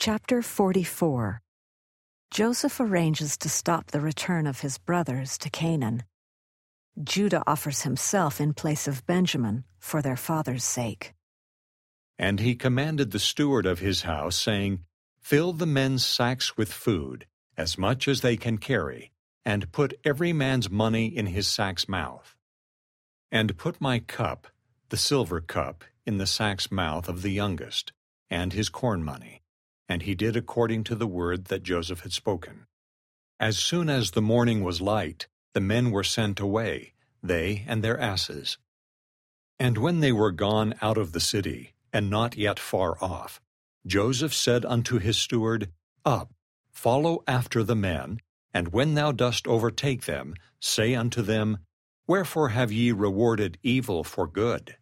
Chapter 44. Joseph arranges to stop the return of his brothers to Canaan. Judah offers himself in place of Benjamin for their father's sake. And he commanded the steward of his house, saying, Fill the men's sacks with food, as much as they can carry, and put every man's money in his sack's mouth. And put my cup, the silver cup, in the sack's mouth of the youngest, and his corn money. And he did according to the word that Joseph had spoken. As soon as the morning was light, the men were sent away, they and their asses. And when they were gone out of the city, and not yet far off, Joseph said unto his steward, Up, follow after the men, and when thou dost overtake them, say unto them, Wherefore have ye rewarded evil for good?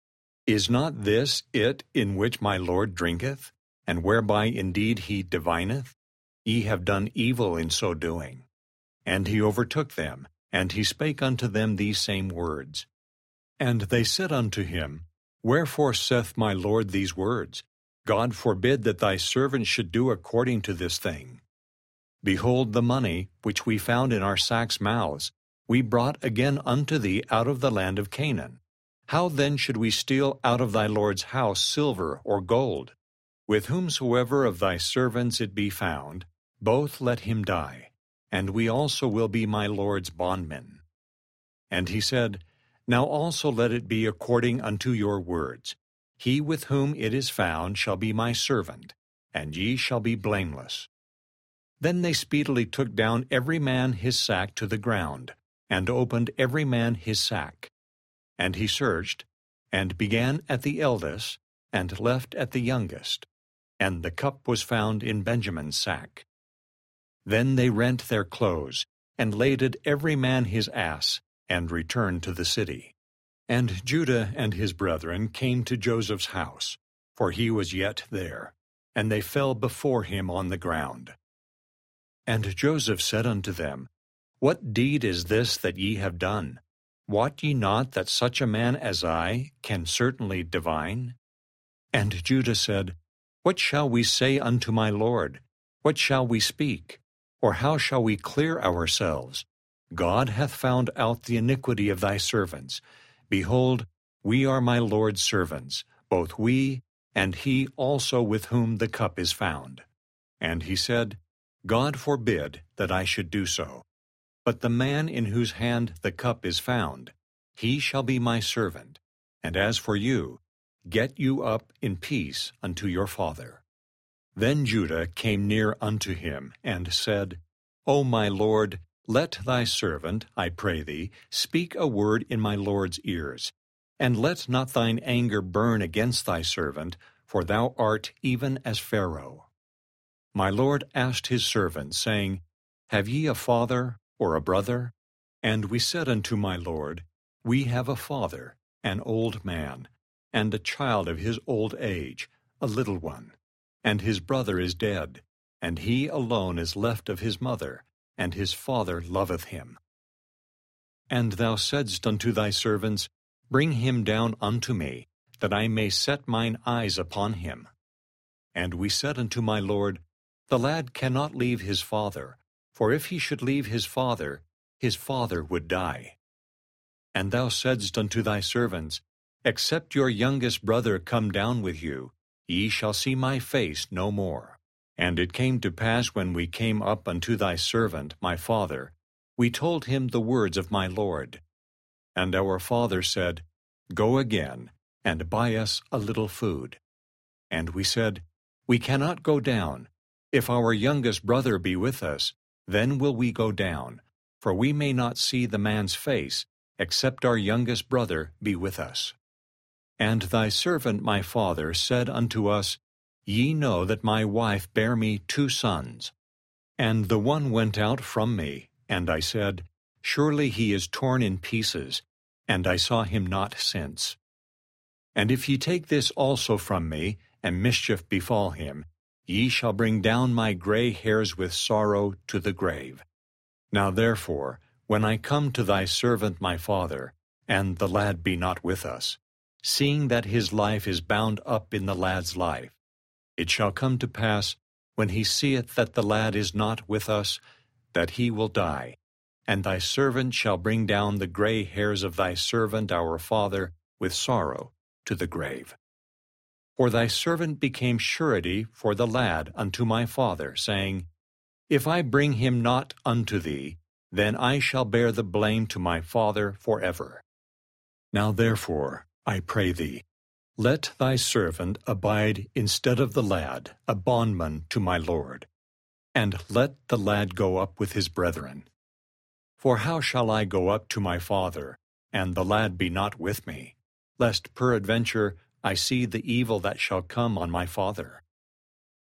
Is not this it in which my Lord drinketh, and whereby indeed he divineth? Ye have done evil in so doing. And he overtook them, and he spake unto them these same words. And they said unto him, Wherefore saith my Lord these words? God forbid that thy servant should do according to this thing. Behold, the money, which we found in our sacks' mouths, we brought again unto thee out of the land of Canaan. How then should we steal out of thy Lord's house silver or gold? With whomsoever of thy servants it be found, both let him die, and we also will be my Lord's bondmen. And he said, Now also let it be according unto your words. He with whom it is found shall be my servant, and ye shall be blameless. Then they speedily took down every man his sack to the ground, and opened every man his sack. And he searched, and began at the eldest, and left at the youngest. And the cup was found in Benjamin's sack. Then they rent their clothes, and laded every man his ass, and returned to the city. And Judah and his brethren came to Joseph's house, for he was yet there, and they fell before him on the ground. And Joseph said unto them, What deed is this that ye have done? Wot ye not that such a man as I can certainly divine? And Judah said, What shall we say unto my Lord? What shall we speak? Or how shall we clear ourselves? God hath found out the iniquity of thy servants. Behold, we are my Lord's servants, both we, and he also with whom the cup is found. And he said, God forbid that I should do so. But the man in whose hand the cup is found, he shall be my servant. And as for you, get you up in peace unto your father. Then Judah came near unto him, and said, O my Lord, let thy servant, I pray thee, speak a word in my Lord's ears. And let not thine anger burn against thy servant, for thou art even as Pharaoh. My Lord asked his servant, saying, Have ye a father or a brother? And we said unto my Lord, We have a father, an old man, and a child of his old age, a little one. And his brother is dead, and he alone is left of his mother, and his father loveth him. And thou saidst unto thy servants, Bring him down unto me, that I may set mine eyes upon him. And we said unto my Lord, The lad cannot leave his father, for if he should leave his father would die. And thou saidst unto thy servants, Except your youngest brother come down with you, ye shall see my face no more. And it came to pass when we came up unto thy servant, my father, we told him the words of my Lord. And our father said, Go again, and buy us a little food. And we said, We cannot go down. If our youngest brother be with us, then will we go down, for we may not see the man's face, except our youngest brother be with us. And thy servant my father said unto us, Ye know that my wife bare me 2 sons. And the one went out from me, and I said, Surely he is torn in pieces, and I saw him not since. And if ye take this also from me, and mischief befall him, ye shall bring down my gray hairs with sorrow to the grave. Now therefore, when I come to thy servant my father, and the lad be not with us, seeing that his life is bound up in the lad's life, it shall come to pass, when he seeth that the lad is not with us, that he will die. And thy servant shall bring down the gray hairs of thy servant our father with sorrow to the grave. For thy servant became surety for the lad unto my father, saying, If I bring him not unto thee, then I shall bear the blame to my father forever. Now therefore, I pray thee, let thy servant abide instead of the lad, a bondman to my lord, and let the lad go up with his brethren. For how shall I go up to my father, and the lad be not with me, lest peradventure I see the evil that shall come on my father?